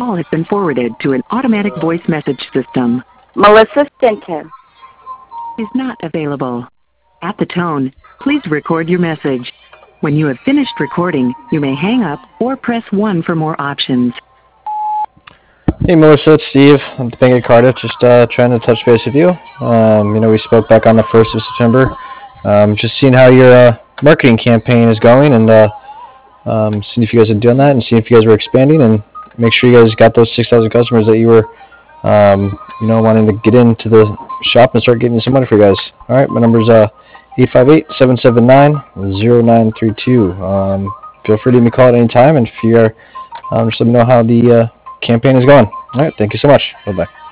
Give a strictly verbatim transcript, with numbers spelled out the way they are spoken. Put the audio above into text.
call has been forwarded to an automatic voice message system. Melissa Stinton Is not available. At the tone, please record your message. When you have finished recording, you may hang up or press one for more options. Hey Melissa, it's Steve. I'm the Bank of Cardiff. Just uh, trying to touch base with you. Um, you know, we spoke back on the first of September. Um, just seeing how your uh, marketing campaign is going, and uh, um, seeing if you guys are doing that, and seeing if you guys were expanding, and make sure you guys got those six thousand customers that you were, um, you know, wanting to get into the shop and start getting some money for you guys. All right, my number's uh, eight five eight, seven seven nine, zero nine three two. Um, feel free to give me a call at any time, and if you are, um, just let me know how the uh, campaign is going. All right, thank you so much. Bye bye.